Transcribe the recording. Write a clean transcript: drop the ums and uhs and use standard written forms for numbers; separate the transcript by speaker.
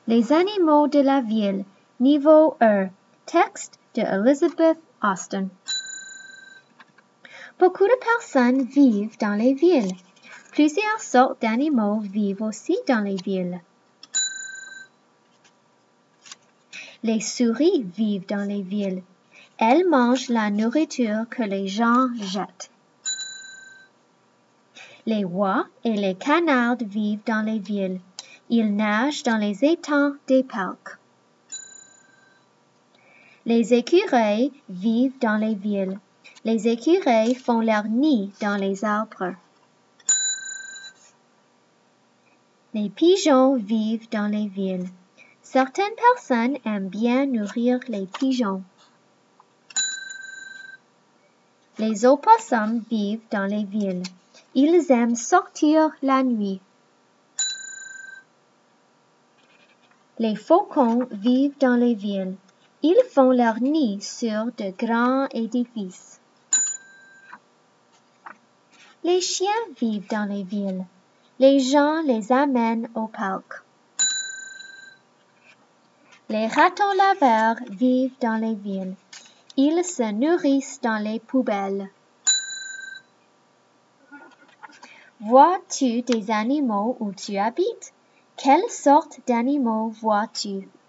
Speaker 1: Les animaux de la ville, niveau 1. Texte de Elizabeth Austin. Beaucoup de personnes vivent dans les villes. Plusieurs sortes d'animaux vivent aussi dans les villes. Les souris vivent dans les villes. Elles mangent la nourriture que les gens jettent. Les oies et les canards vivent dans les villes. Ils nagent dans les étangs des parcs. Les écureuils vivent dans les villes. Les écureuils font leur nid dans les arbres. Les pigeons vivent dans les villes. Certaines personnes aiment bien nourrir les pigeons. Les opossums vivent dans les villes. Ils aiment sortir la nuit. Les faucons vivent dans les villes. Ils font leur nid sur de grands édifices. Les chiens vivent dans les villes. Les gens les amènent au parc. Les ratons laveurs vivent dans les villes. Ils se nourrissent dans les poubelles. Vois-tu des animaux où tu habites? Quelle sorte d'animaux vois-tu?